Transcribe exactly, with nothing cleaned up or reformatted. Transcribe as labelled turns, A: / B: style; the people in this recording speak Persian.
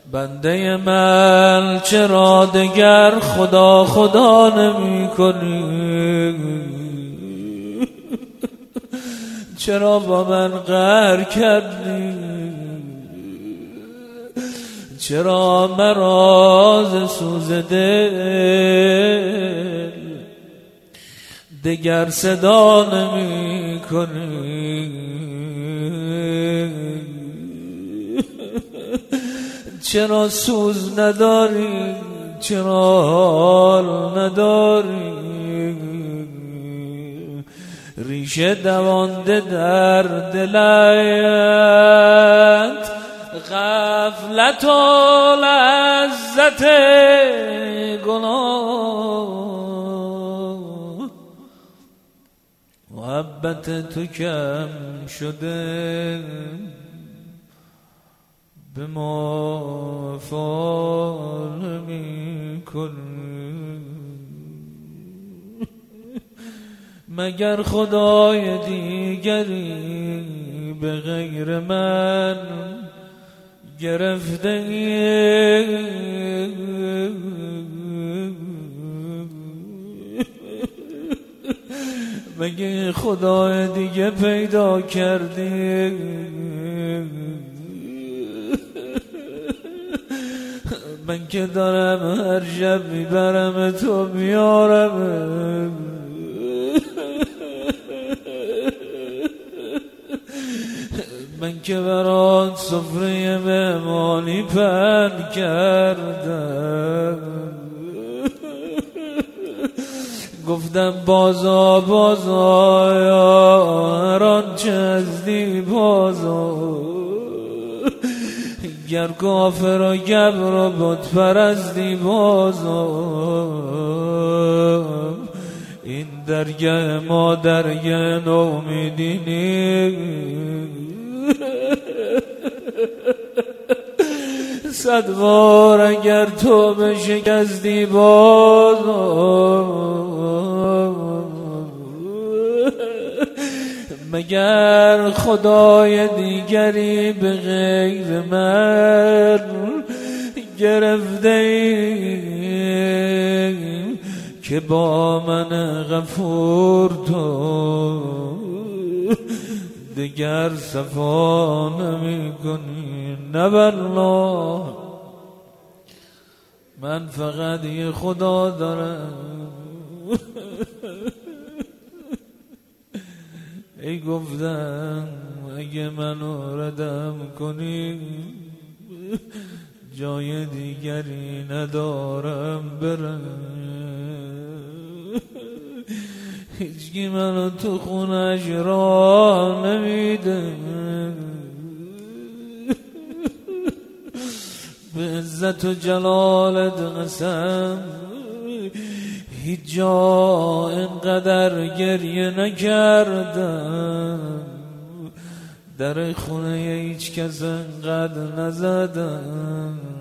A: بنده من چرا دگر خدا خدا نمی کنی؟ چرا با من قهر کردی؟ چرا مرا ز سوز دل دگر صدا نمی کنی؟ چرا سوز نداری؟ چرا حال نداری؟ ریشه دوانده در دلت غفلت و لذت گناه، محبت تو کم شده به ما فال می کنی. مگر خدای دیگری به غیر من گرفته ای؟ مگه خدای دیگه پیدا کردی؟ من که دارم هر شب میبرم تو میارم، من که برات سفره مهمانی پهن کردم، گفتم بازا بازا هر آنچه هستی بازا، گر کافر و گبر و بت پرستی بازا، این درگه ما درگه نومیدی نیست. صد بار اگر تو بشکستی باز، مگر خدای دیگری به غیر من گرفته ای که با من غفور تو دگر صفا نمی کنی؟ نه والله، من فقط یه خدا دارم. ای گفتم اگه منو ردم کنی جای دیگری ندارم برم، هیچکی منو تو خونش را نمیده، به عزت و جلالت قسم هیچ جا اینقدر گریه نکردم، در خونه هیچ کس اینقدر نزدم.